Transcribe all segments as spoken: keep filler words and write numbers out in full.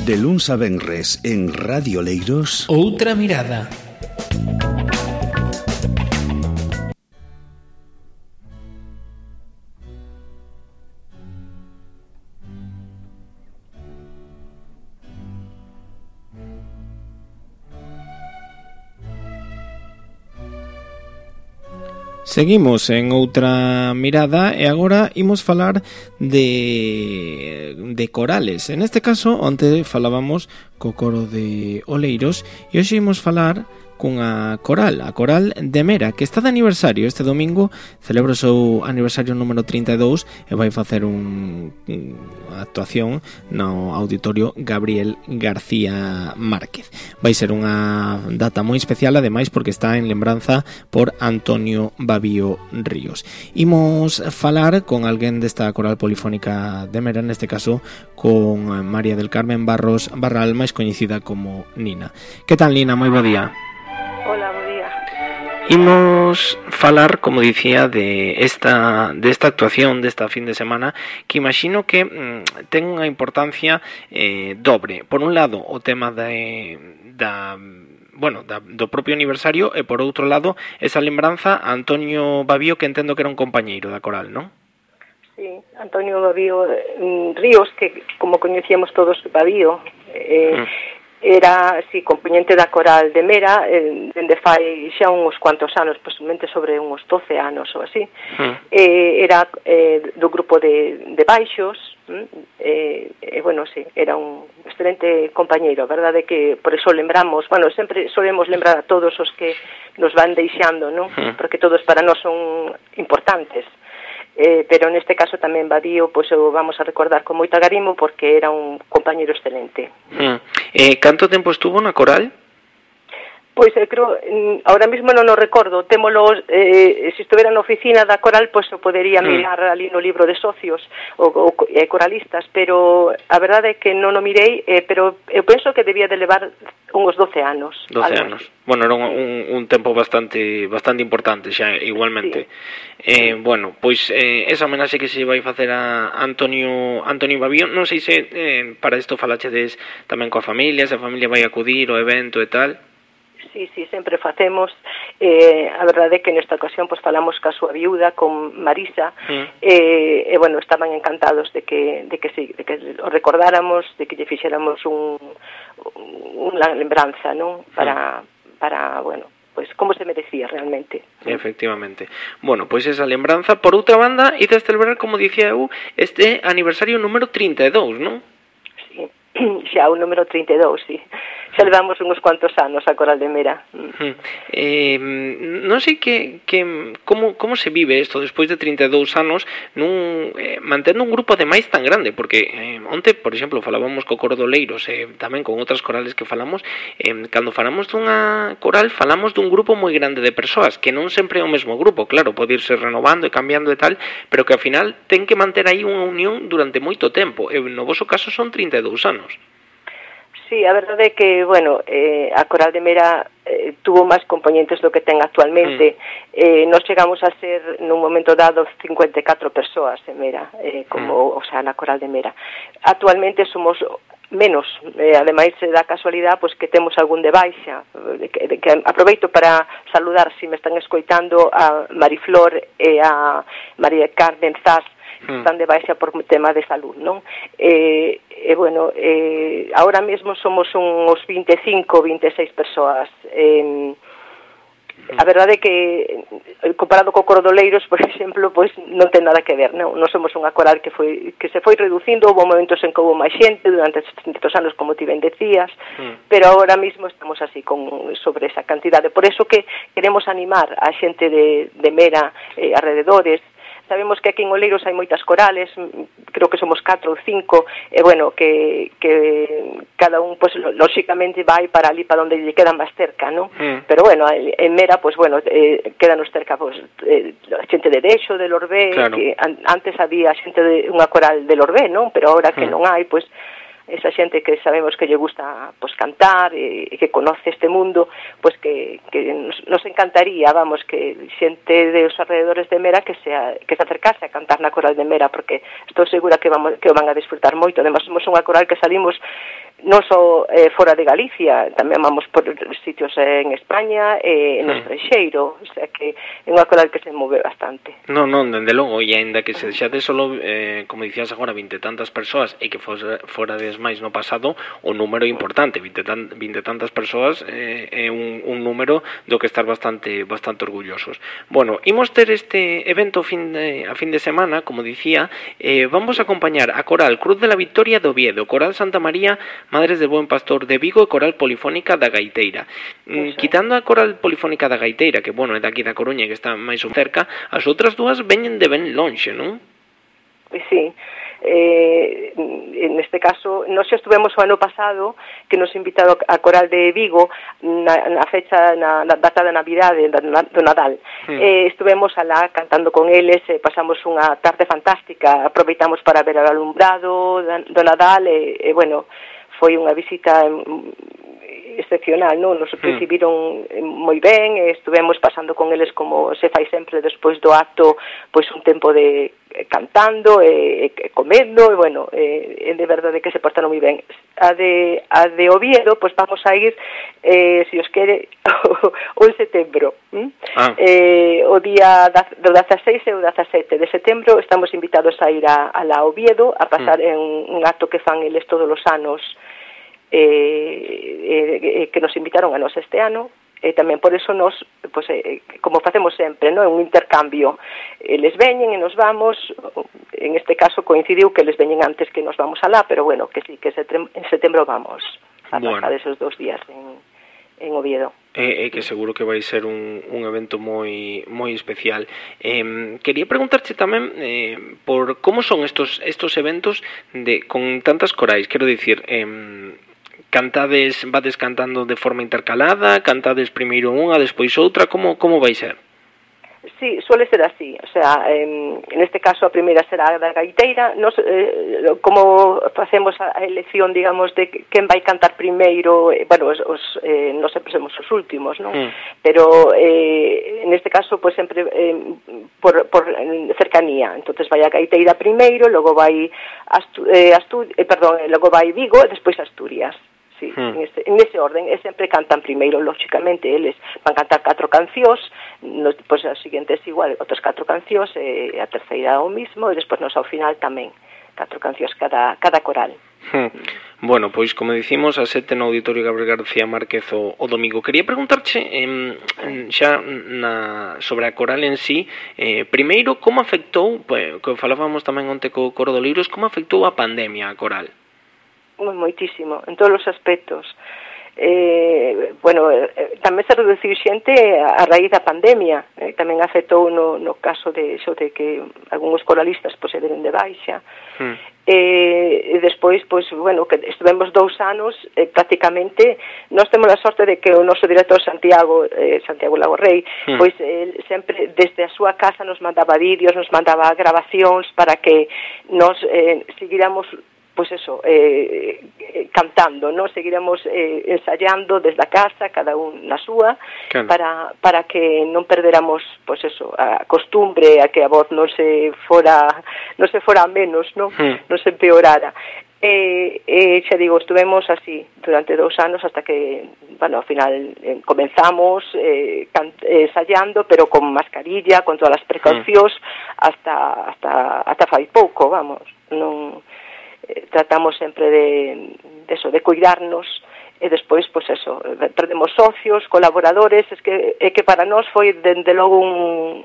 De luns a venres en Radio Leiros, Outra Mirada. Seguimos en Outra Mirada e agora imos falar de, de corales. En este caso, onte falábamos co coro de Oleiros e hoxe imos falar cunha coral, a Coral de Mera, que está de aniversario. Este domingo celebra o seu aniversario número trinta e dous e vai facer un, unha actuación no Auditorio Gabriel García Márquez. Vai ser unha data moi especial, ademais, porque está en lembranza por Antonio Babío Ríos. Imos falar con alguén desta Coral Polifónica de Mera, neste caso con María del Carmen Barros Barral, máis coñecida como Nina. Que tal, Nina? Moi bo día. Hola, bo día. Imos falar, como dicía, de esta de esta actuación desta fin de semana, que imagino que mm, ten unha importancia eh, dobre. Por un lado, o tema de, da bueno, da, do propio aniversario, e por outro lado, esa lembranza a Antonio Babío, que entendo que era un compañeiro da coral, non? Sí, Antonio Babío mm, Ríos, que como coñecíamos todos Babío, eh, mm. era, sí, componente da Coral de Mera, eh, dende fai xa uns cuantos anos, posiblemente sobre uns doce anos ou así. Mm. Eh, era eh, do grupo de, de baixos, eh, eh, bueno, sí, era un excelente compañeiro, a verdade que por eso lembramos, bueno, sempre solemos lembrar a todos os que nos van deixando, non? Mm. Porque todos para nós son importantes. Eh, pero neste caso tamén Babío, pois o vamos a recordar con moito agarimo porque era un compañeiro excelente. Mm. Eh, canto tempo estuvo na coral? Pois eu creo, ahora mesmo non o recordo, témolo, eh, se estuvera na oficina da coral, pois o podería mm. mirar ali no libro de socios ou, ou eh, coralistas, pero a verdade é que non o mirei, eh, pero eu penso que debía de levar uns doce anos. doce anos. Bueno, era un, un, un tempo bastante bastante importante xa, igualmente. Sí. Eh, bueno, pois eh, esa homenaxe que se vai facer a Antonio Antonio Babío, non sei se eh, para isto falachedes tamén coa familia, se a familia vai acudir ao evento e tal. Sí, sí, sempre facemos. Eh, a verdade é que nesta ocasión pues, falamos ca súa viúda, con Marisa, mm. eh, e, bueno, estaban encantados de que, de que, sí, de que o recordáramos, de que lle fixéramos un, unha lembranza, non? Para, mm. para, bueno, pues como se merecía realmente. Efectivamente. Bueno, pois esa lembranza. Por outra banda, e de celebrar, como dicía eu, este aniversario número trinta e dous, non? Sí, xa o número trinta e dous, sí. Xa levamos uns cuantos anos a Coral de Mera. Mm. Eh, non sei que, que como, como se vive isto despois de trinta e dous anos nun, eh, mantendo un grupo de máis tan grande, porque eh, onte, por exemplo, falábamos co coro do Leiros e eh, tamén con outras corales que falamos, eh, cando falamos dunha coral falamos dun grupo moi grande de persoas, que non sempre é o mesmo grupo, claro, pode irse renovando e cambiando e tal, pero que ao final ten que manter aí unha unión durante moito tempo, e no voso caso son trinta e dous anos. Sí, a verdade é que, bueno, eh, a Coral de Mera eh, tuvo máis componentes do que ten actualmente. Mm. Eh, nos chegamos a ser, nun momento dado, cincuenta e catro persoas en Mera, eh, como, mm. o sea, na Coral de Mera. Actualmente somos menos, eh, ademais da casualidade pois que temos algún de baixa, de que, de que aproveito para saludar, se si me están escoitando, a Mariflor e a María Carmen Zas, están de baixa por tema de salud, non? E, e bueno, eh, ahora mesmo somos uns vinte e cinco, vinte e seis persoas. Eh, a verdade é que comparado co coro do Leiros, por exemplo, pois non ten nada que ver, non? Non somos unha coral que foi que se foi reducindo, houve momentos en que houve máis xente durante estes anos, como ti ben decías, mm. pero ahora mesmo estamos así con sobre esa cantidade. Por eso que queremos animar a xente de, de Mera eh, alrededores. Sabemos que aquí en Oleiros hai moitas corales, creo que somos catro ou cinco, e bueno, que, que cada un, pues, lóxicamente vai para ali, para onde lle queda máis cerca, non? Mm. Pero bueno, en Mera, pues bueno, eh, quedanos cerca, pues, eh, xente de Dexo, de Lorbé, claro. Que an, antes había xente de unha coral de Lorbé, non? Pero agora que mm. non hai, pues, esa xente que sabemos que lle gusta pues cantar e, e que conoce este mundo, pues que, que nos, nos encantaría, vamos, que xente de os alrededores de Mera que se, que se acercase a cantar na Coral de Mera, porque estou segura que vamos que van a disfrutar moito. Además, somos unha coral que salimos non só eh, fora de Galicia, tamén vamos por sitios en España e eh, no estranxeiro, o sea que é unha coral que se move bastante. Non, non, dende logo, e ainda que se deixade solo, eh, como dicías agora, vinte tantas persoas, e que fora, fora des máis no pasado, o número é importante, vinte, tan, vinte tantas persoas eh, é un, un número do que estar bastante bastante orgullosos. Bueno, imos ter este evento fin de, a fin de semana, como dicía, eh, vamos a acompañar a Coral Cruz de la Victoria de Oviedo, Coral Santa María Madres de Buen Pastor de Vigo e Coral Polifónica da Gaiteira. Mm, quitando a Coral Polifónica da Gaiteira, que, bueno, é daqui da Coruña, que está máis ou cerca, as outras dúas veñen de ben lonxe, non? Sí, eh, en este caso, nós xa estuvemos o ano pasado, que nos invitado a Coral de Vigo na, na fecha, na, na data da Navidade, do Nadal. Mm. Eh, estuvemos alá cantando con eles, eh, pasamos unha tarde fantástica, aproveitamos para ver o alumbrado do Nadal, e, eh, bueno, foi unha visita excepcional, non? Nos recibiron moi ben, e estuvemos pasando con eles como se fai sempre despois do acto, pois un tempo de cantando e, e comendo, e bueno, e, de verdade que se portaron moi ben. A de, a de Oviedo, pois vamos a ir, eh, se os quere, o en setembro. ¿Mm? Ah. Eh, o día do dezaseis e o dezasete de setembro estamos invitados a ir a, a la Oviedo a pasar mm. en un acto que fan eles todos os anos, eh, eh, que nos invitaron a nos este ano. E tamén por eso nos, pues, eh, como facemos sempre, no, é un intercambio. Eles veñen e nos vamos, en este caso coincidiu que eles veñen antes que nos vamos alá, pero bueno, que sí, que en setembro vamos a bueno. pasar esos dos días en, en Oviedo. E eh, eh, que seguro que vai ser un, un evento moi moi especial. Eh, quería preguntarche tamén eh, por como son estos estos eventos de con tantas corais, quero dicir, eh, cantades, vades cantando de forma intercalada, cantades primeiro unha, despois outra, como como vai ser? Sí, suele ser así, o sea, en, en este caso a primeira será a da gaiteira, nos, eh, como facemos a elección, digamos, de quen vai cantar primeiro, eh, bueno, os, os, eh, non sempre somos os últimos, non? Mm. Pero eh, en este caso, pues sempre eh, por, por cercanía, entonces vai a gaiteira primeiro, logo vai Astu, eh, Astu, eh, perdón, logo vai Vigo e despois Asturias. Sí, hmm. en, ese, en ese orden, e sempre cantan primeiro, lógicamente, eles van cantar catro cancións, nos, pois as seguintes igual, outras catro cancións, e a terceira o mismo, e despois nos ao final tamén, catro cancións cada, cada coral. Hmm. Bueno, pois como dicimos, a sete no Auditorio Gabriel García Márquez o, o domingo. Quería preguntarche eh, xa na, sobre a coral en sí, eh, primeiro, como afectou, pues, que falábamos tamén onte co Coro de Oleiros, como afectou a pandemia a coral? Moitísimo, en todos os aspectos. Eh, bueno, eh, tamén se reduciu xente a, a raíz da pandemia, eh, tamén afectou no, no caso de iso de que algúns coralistas pois, se deron de baixa. Mm. Eh, e despois, pois, bueno, que estivemos dous anos eh, prácticamente, nós temos a sorte de que o noso director Santiago, eh, Santiago Lagorrey, mm. pois eh, sempre desde a súa casa nos mandaba vídeos, nos mandaba grabacións para que nos eh, seguíramos pois eso, eh, eh, cantando, ¿no? Seguiremos eh, ensayando desde a casa, cada un na súa, claro. para, para que non perderamos, pois eso, a costumbre, a que a voz non se fora, non se fora menos, ¿no? Hmm. Non se empeorara. E, eh, xa digo, estuvemos así durante dous anos hasta que, bueno, ao final eh, comenzamos eh, can, eh, ensayando, pero con mascarilla, con todas as precaucións, hmm. hasta, hasta, hasta fai pouco, vamos, non... tratamos sempre de, de eso, de cuidarnos e despois, pois pues eso, perdemos socios, colaboradores, es que, é que para nós foi dende logo un,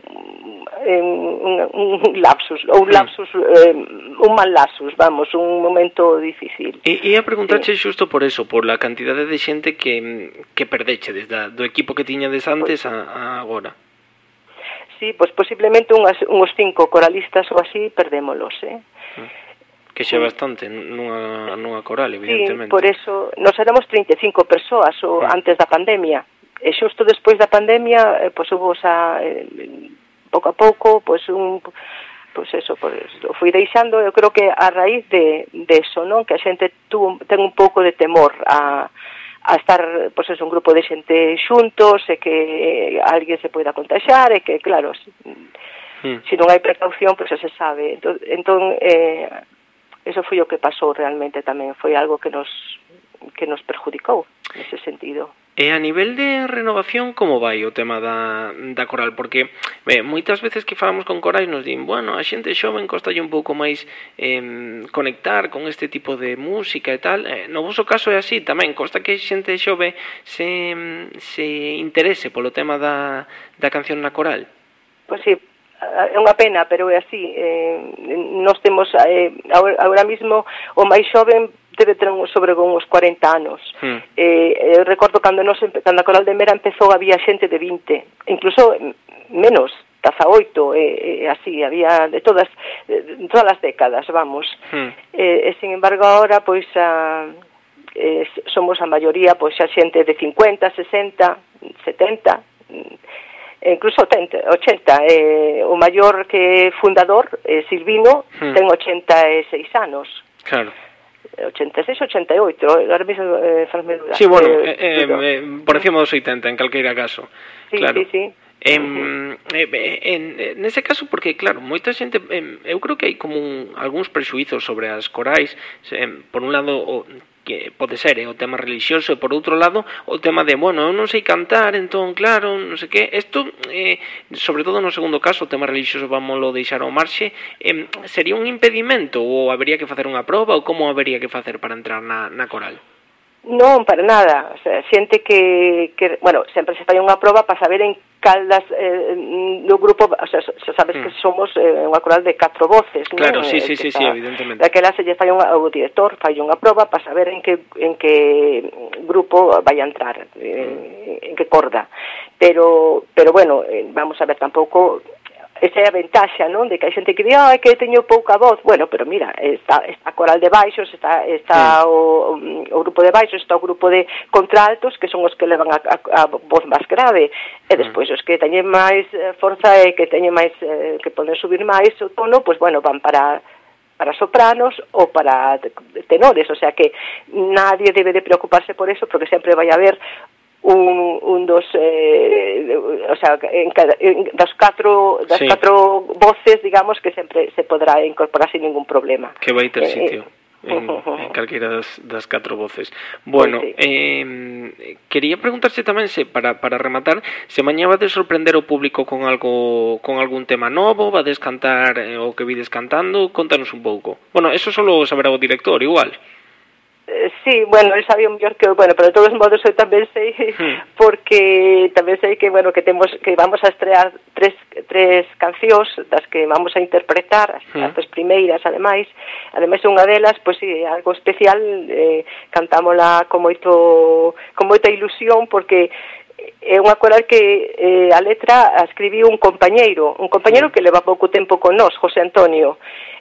un, un lapsus, ou un lapsus, eh, un mal lapsus, vamos, un momento difícil. E ia preguntarche sí. xusto por eso, por la cantidade de xente que, que perdeche desde do equipo que tiñades antes pues, a, a agora. Sí, pois pues posiblemente unhas, uns cinco coralistas ou así perdémolos, eh? Mm. Que xa bastante nunha, nunha coral, evidentemente. Sí, por eso, nos éramos trinta e cinco persoas o, sí. antes da pandemia. E xusto despois da pandemia, eh, pois hubo xa, eh, pouco a pouco, pois un... Pois eso, pois, lo fui deixando, eu creo que a raíz de, de eso, non? Que a xente tuvo, ten un pouco de temor a, a estar, pois eso, un grupo de xente xuntos, e que alguén se poida contagiar, e que, claro, se mm. si non hai precaución, pois xa se sabe. Entón, entón eh, eso foi o que pasou realmente tamén, foi algo que nos que nos perjudicou nese sentido. E a nivel de renovación, como vai o tema da, da coral? Porque ben, moitas veces que falamos con corais nos din, bueno, a xente xoven costalle un pouco máis eh, conectar con este tipo de música e tal. Eh, no vosso caso é así tamén, costa que a xente xove se, se interese polo tema da, da canción na coral? Pois sí, é unha pena, pero é así. Eh, nós temos, eh, agora mismo, o máis xoven debe ter sobre uns cuarenta anos. Hmm. Eh, eu recordo cando, nos, cando a Coral de Mera empezou, había xente de vinte, incluso menos, dezaoito, e, e así, había de todas, de todas as décadas, vamos. Hmm. Eh, e, sin embargo, agora, pois, a, eh, somos a maioría, pois, a xente de cincuenta, sesenta, setenta, e incluso ochenta. Eh, o maior que fundador, eh, Silvino, hmm. ten ochenta e seis anos. Claro. ochenta e seis, ochenta e oito, agora mesmo eh, fasme dúda. Sí, bueno, eh, eh, eh, por encima dos oitenta, en calqueira caso. Sí, claro. sí, sí. En, eh, en, nese caso, porque, claro, moita xente, eh, eu creo que hai como un, algúns prexuizos sobre as corais, eh, por un lado, o, que pode ser eh, o tema religioso, e por outro lado, o tema de, bueno, eu non sei cantar, entón, claro, non sei que, isto, eh, sobre todo no segundo caso, o tema religioso vámoslo deixar ao marxe, eh, sería un impedimento, ou habería que facer unha proba, ou como habería que facer para entrar na, na coral? Non, para nada. O sea, xente que, que, bueno, sempre se fai unha proba para saber en caldas eh, do grupo, o sea, xa sabes mm. que somos eh, unha coral de catro voces, claro, non? sí, sí, eh, sí, sí, evidentemente. Daquela se lle fai unha, o director fai unha proba para saber en que en que grupo vai a entrar, eh, en que corda. Pero, pero bueno, eh, vamos a ver, tampouco esa é a ventaxa, non? De que hai xente que di, ah, que teño pouca voz. Bueno, pero mira, está, está a coral de baixos, está, está sí. o, o grupo de baixos, está o grupo de contraltos, que son os que levan a, a, a voz máis grave. E despois os que teñen máis forza e que teñen máis, eh, que poden subir máis o tono, pois bueno, van para para sopranos ou para tenores. O sea que nadie debe de preocuparse por eso, porque sempre vai haber un, un dos eh, o sea, en cada, en, das catro das sí. catro voces, digamos, que sempre se podrá incorporar sin ningún problema. Que vai ter sitio eh, en, en calquera das, das catro voces. Bueno, sí, sí. Eh, quería preguntarse tamén se para, para rematar, se mañá vades sorprender o público con algo con algún tema novo, vades cantar eh, o que vides cantando, contanos un pouco. Bueno, eso solo saberá o director, igual. Sí, bueno, él sabía mellor que, bueno, pero de todos modos eu tamén sei, hmm. porque tamén sei que, bueno, que temos que vamos a estrear tres tres cancións das que vamos a interpretar, as, hmm. as tres primeiras, ademais, ademais unha delas, pois pues, sí, algo especial, eh, cantámola con moito con moita ilusión, porque é unha coral que eh, a letra a escribiu un compañeiro, un compañeiro hmm. que leva pouco tempo con nós, José Antonio.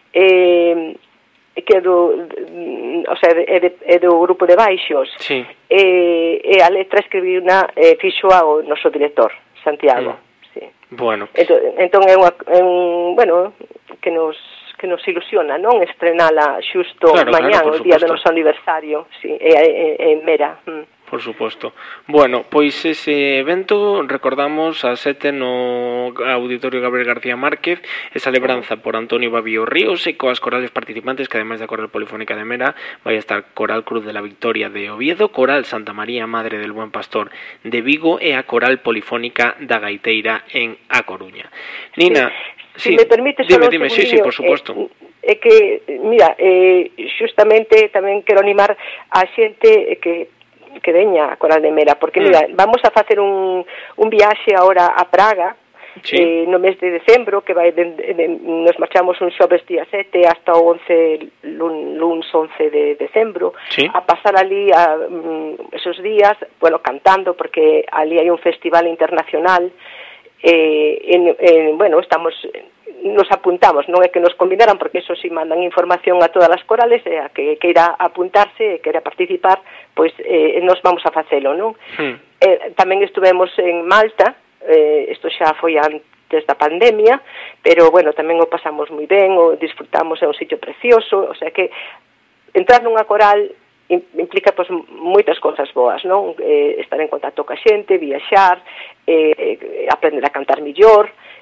Eh, que do, o sea, é, de, é do grupo de baixos. Sí. E, e a letra escribiu na eh, fixo ao noso director, Santiago. Mm. Sí. Bueno. Entón, entón é, unha, é un, bueno, que nos que nos ilusiona, non? Estrenala xusto claro, mañán, claro, o día do noso aniversario, sí, en Mera. Mm. Por suposto. Bueno, pois ese evento recordamos a sete no Auditorio Gabriel García Márquez, esa lebranza por Antonio Babío Ríos e coas corales participantes que ademais da Coral Polifónica de Mera vai estar Coral Cruz de la Victoria de Oviedo, Coral Santa María Madre del Buen Pastor de Vigo e a Coral Polifónica da Gaiteira en A Coruña. Nina, sí, si me permite só dime, dime, sí, sí, por suposto. É eh, que, mira, eh, xustamente tamén quero animar a xente que que veña a Coral de Mera, porque, mira, mm. vamos a facer un, un viaxe agora a Praga, sí. eh, no mes de decembro, que vai de, de, de, nos marchamos un xoves día sete hasta o once, lun, luns once de decembro, sí. a pasar ali a, um, esos días, bueno, cantando, porque ali hai un festival internacional, eh, en, en, bueno, estamos... nos apuntamos, non é que nos combinaran, porque eso si mandan información a todas as corales, e a que queira apuntarse e queira participar, pois eh, nos vamos a facelo, non? Hmm. Eh, tamén estuvemos en Malta, eh, isto xa foi antes da pandemia, pero, bueno, tamén o pasamos moi ben, o disfrutamos, é un sitio precioso, o sea que entrar nunha coral implica, pois, moitas cousas boas, non? Eh, estar en contacto ca xente, viaxar, eh, aprender a cantar millor,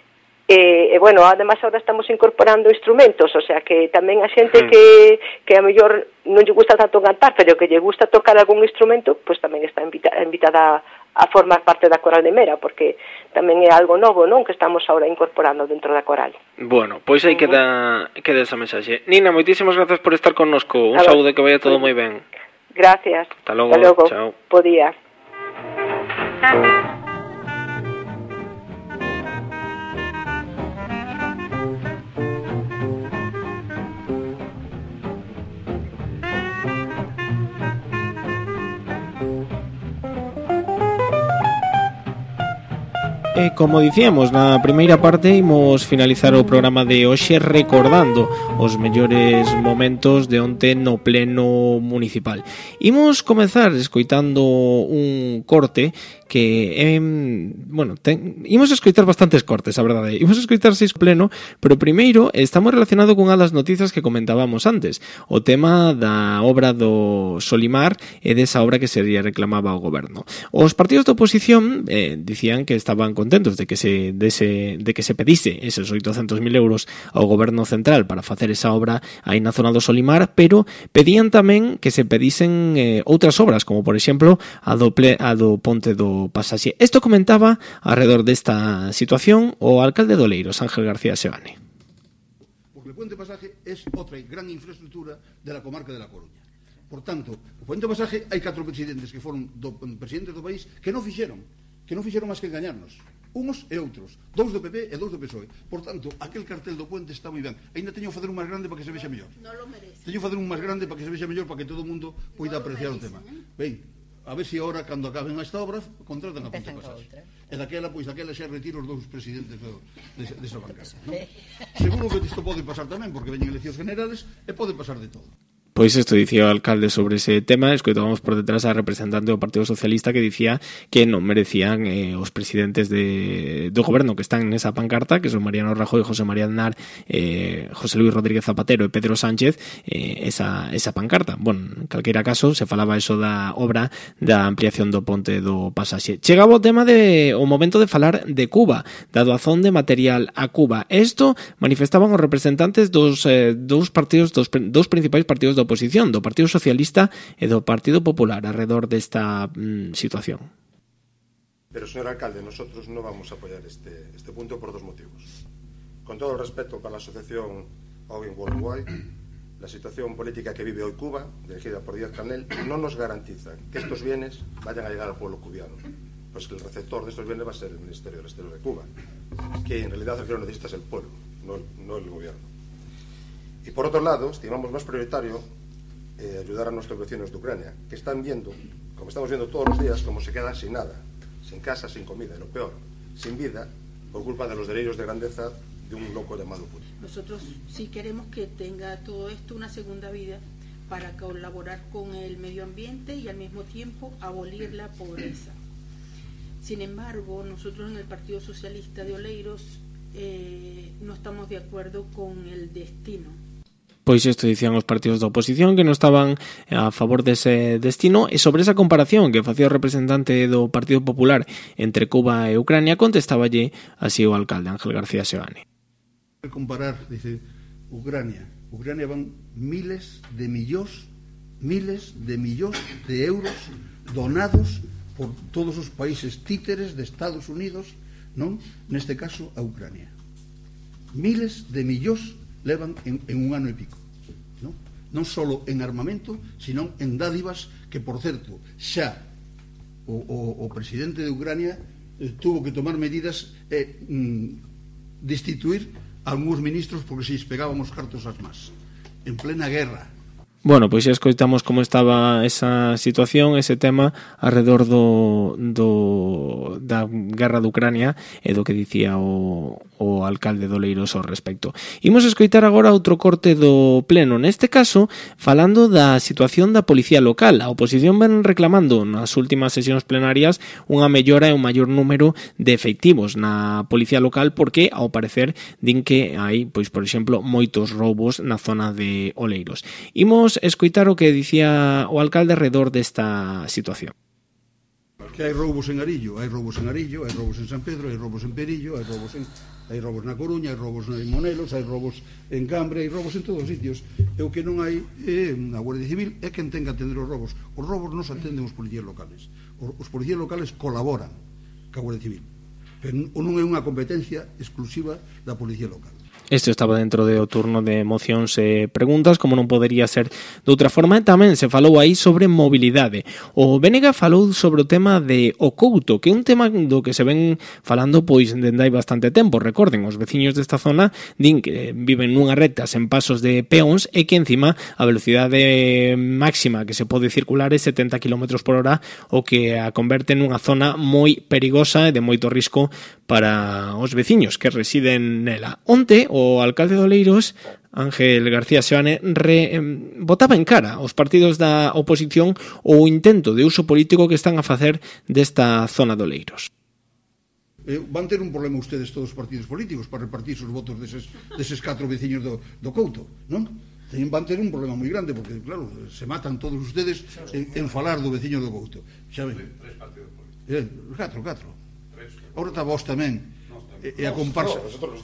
E, e bueno, ademais agora estamos incorporando instrumentos, o sea que tamén a xente Mm. que, que a mellor non lle gusta tanto cantar, pero que lle gusta tocar algún instrumento, pues tamén está invita, invitada a formar parte da Coral de Mera, porque tamén é algo novo, non, que estamos agora incorporando dentro da Coral. Bueno, pois aí Uh-huh. queda, queda esa mensaxe. Nina, moitísimas grazas por estar connosco. Un A ver, saúde, que vaya todo pues, moi ben. Gracias. Hasta logo, Hasta logo. chao. Bo día. E como dicíamos, na primeira parte imos finalizar o programa de hoxe recordando os mellores momentos de onte no pleno municipal. Imos comezar escoitando un corte que eh, bueno, ten, imos escoitar bastantes cortes, a verdade. Imos escoitar seis pleno, pero primeiro estamos relacionado con unha das noticias que comentábamos antes, o tema da obra do Solimar e desa obra que se reclamaba ao goberno. Os partidos de oposición eh, dicían que estaban contentos de que se dese, de que se pedise eses oitocentos mil euros ao goberno central para facer esa obra aí na zona do Solimar, pero pedían tamén que se pedisen eh, outras obras, como por exemplo a do, ple, a do ponte do Pasaxe. Isto comentaba alrededor desta situación o alcalde de Oleiros, Ángel García Sebane. Porque el puente Pasaje es otra gran infraestructura de la comarca de La Coruña. Por tanto, o puente Pasaje hai catro presidentes que foron do, presidentes do país que non fixeron, que non fixeron máis que engañarnos. Unos e outros, dous do P P e dous do P S O E. Por tanto, aquel cartel do puente está moi ben. Ainda teño que facer un máis grande para que se vexa mellor. Non lo merece. Teño que facer un máis grande para que se vexa mellor, para que todo o mundo poida apreciar o tema. Ben, a ver se agora, cando acaben esta obra, contratan a Ponte Pasaxe. E daquela, pois, daquela xa retiro os dous presidentes do, de, desa bancada, non? Seguro que isto pode pasar tamén, porque veñen eleccións generales e pode pasar de todo. Pois isto dicía o alcalde sobre ese tema. Escoitábamos por detrás a representante do Partido Socialista que dicía que non merecían eh, os presidentes de, do goberno que están nesa pancarta, que son Mariano Rajoy, José María Aznar, eh, José Luis Rodríguez Zapatero e Pedro Sánchez, eh, esa, esa pancarta. Bueno, en calquera caso, se falaba eso da obra da ampliación do ponte do Pasaxe. Chegaba o tema de o momento de falar de Cuba, da doazón de material a Cuba. Isto manifestaban os representantes dos eh, dous partidos, dos, dos principais partidos da oposición, do Partido Socialista e do Partido Popular, alrededor desta mm, situación. Pero, señor alcalde, nosotros no vamos a apoyar este, este punto por dos motivos. Con todo el respeto para la asociación Owen Worldwide, la situación política que vive hoy Cuba, dirigida por Díaz-Canel, no nos garantiza que estos bienes vayan a llegar al pueblo cubano, pues que el receptor de estos bienes va a ser el Ministerio del Exterior de Cuba, que en realidad el que lo necesita es el pueblo, no, no el gobierno. Y por otro lado, estimamos más prioritario eh, ayudar a nuestros vecinos de Ucrania, que están viendo, como estamos viendo todos los días, cómo se quedan sin nada, sin casa, sin comida, y lo peor, sin vida, por culpa de los delirios de grandeza de un loco llamado Putin. Nosotros sí queremos que tenga todo esto una segunda vida para colaborar con el medio ambiente y al mismo tiempo abolir la pobreza. Sin embargo, nosotros en el Partido Socialista de Oleiros eh, no estamos de acuerdo con el destino. Pois isto dicían os partidos da oposición que non estaban a favor dese destino, e sobre esa comparación que facía o representante do Partido Popular entre Cuba e Ucrania contestaballe así o alcalde Ángel García Sebane. Comparar, dice, Ucrania. Ucrania van miles de millóns, miles de millóns de euros donados por todos os países títeres de Estados Unidos, non? Neste caso, a Ucrania. Miles de millóns levan en, en un ano e pico, non? Non só en armamento, sino en dádivas que, por certo, xa o, o, o presidente de Ucrania eh, tuvo que tomar medidas e eh, mm, destituir a algúns ministros porque se lles pegaban os cartos ás más en plena guerra. Bueno, pois xa escoitamos como estaba esa situación, ese tema alrededor do, do da guerra de Ucrania e do que dicía o, o alcalde de Oleiros ao respecto. Imos escoitar agora outro corte do pleno, neste caso falando da situación da policía local. A oposición ven reclamando nas últimas sesións plenarias unha mellora e un maior número de efectivos na policía local porque, ao parecer, din que hai, pois por exemplo, moitos roubos na zona de Oleiros. Imos escoitar o que dicía o alcalde alrededor desta situación. Que hai roubos en Arillo, hai roubos en Arillo, hai roubos en San Pedro, hai roubos en Perillo, hai roubos en hai roubos na Coruña, hai roubos en Monelos, hai roubos en Cambre, hai roubos en todos os sitios. E o que non hai é na Guardia Civil é quen ten que atender os robos. Os robos non se atenden os policías locales. Os policías locales colaboran ca Guardia Civil, pero non é unha competencia exclusiva da policía local. Isto estaba dentro do turno de mocións e preguntas, como non podería ser de outra forma. Tamén se falou aí sobre mobilidade. O Bénega falou sobre o tema de O Couto, que é un tema do que se ven falando pois dende hai bastante tempo. Recorden, os veciños desta zona din que viven nunha recta sen pasos de peóns e que encima a velocidade máxima que se pode circular é setenta kilómetros por hora, o que a converte nunha zona moi perigosa e de moito risco para os veciños que residen nela. Onte, o alcalde de Oleiros, Ángel García Seoane, re, eh, botaba en cara aos partidos da oposición o intento de uso político que están a facer desta zona de Oleiros. Eh, van ter un problema ustedes todos os partidos políticos para repartir os votos deses, deses catro veciños do, do Couto, non? Ten, van ter un problema moi grande porque, claro, se matan todos ustedes en, en falar do veciño do Couto. Xa ven? Tres partidos políticos. Eh, catro, catro. Ahora está vos tamén. E a comparsa.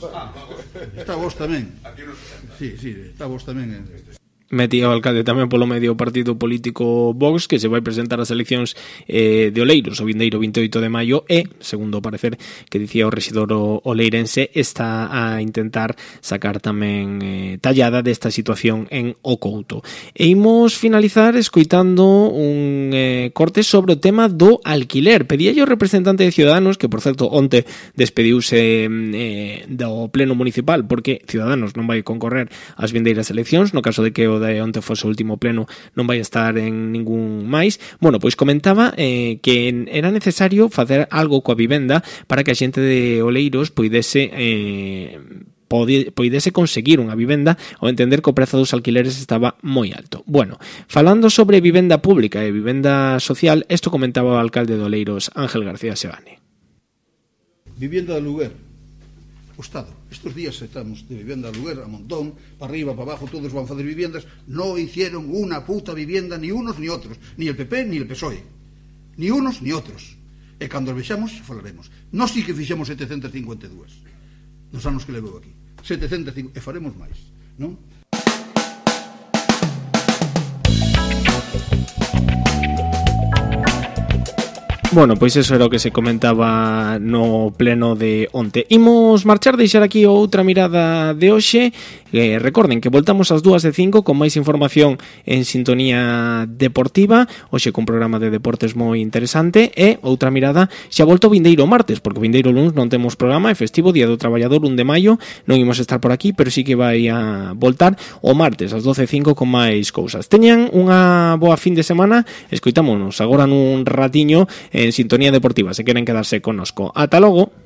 Está vos tamén. Sí, sí, está vos tamén. Metía o alcalde tamén polo medio partido político Vox, que se vai presentar ás eleccións eh, de Oleiros o vindeiro vinte e oito de maio e, segundo o parecer que dicía o rexidor oleirense, está a intentar sacar tamén eh, tallada desta situación en O Couto. E imos finalizar escoitando un eh, corte sobre o tema do alquiler. Pedía yo o representante de Ciudadanos, que por certo onte despediuse eh, do pleno municipal porque Ciudadanos non vai concorrer ás vindeiras eleccións, no caso de que o de onte fose o último pleno non vai estar en ningún máis. Bueno, pois comentaba eh, que era necesario facer algo coa vivenda para que a xente de Oleiros poidese eh, poidese conseguir unha vivenda ao entender que o prezo dos alquileres estaba moi alto. Bueno, falando sobre vivenda pública e vivenda social, isto comentaba o alcalde de Oleiros, Ángel García Seoane. Vivienda de lugar. O Estado, estos días estamos de vivienda de lugar a montón, para arriba, para abajo, todos van a facer viviendas. No hicieron una puta vivienda ni unos ni otros, ni el P P ni el P S O E, ni unos ni otros. E cando vexamos, xa falaremos. Nós sí que fixemos setecentas cincuenta e dúas nos anos que levou aquí, setecentas cincuenta, e faremos máis, non? Bueno, pois eso era o que se comentaba no pleno de onte. Imos marchar, deixar aquí outra mirada de hoxe. Eh, recorden que voltamos ás dúas e cinco con máis información en Sintonía Deportiva. Hoxe con programa de deportes moi interesante. E outra mirada xa volto o vindeiro martes, porque o vindeiro luns non temos programa, é festivo, Día do Traballador, un de maio. Non imos estar por aquí, pero sí que vai a voltar o martes ás doce e cinco con máis cousas. Teñan unha boa fin de semana. Escoitámonos agora nun ratiño en Sintonía Deportiva, se queren quedarse connosco. Ata logo.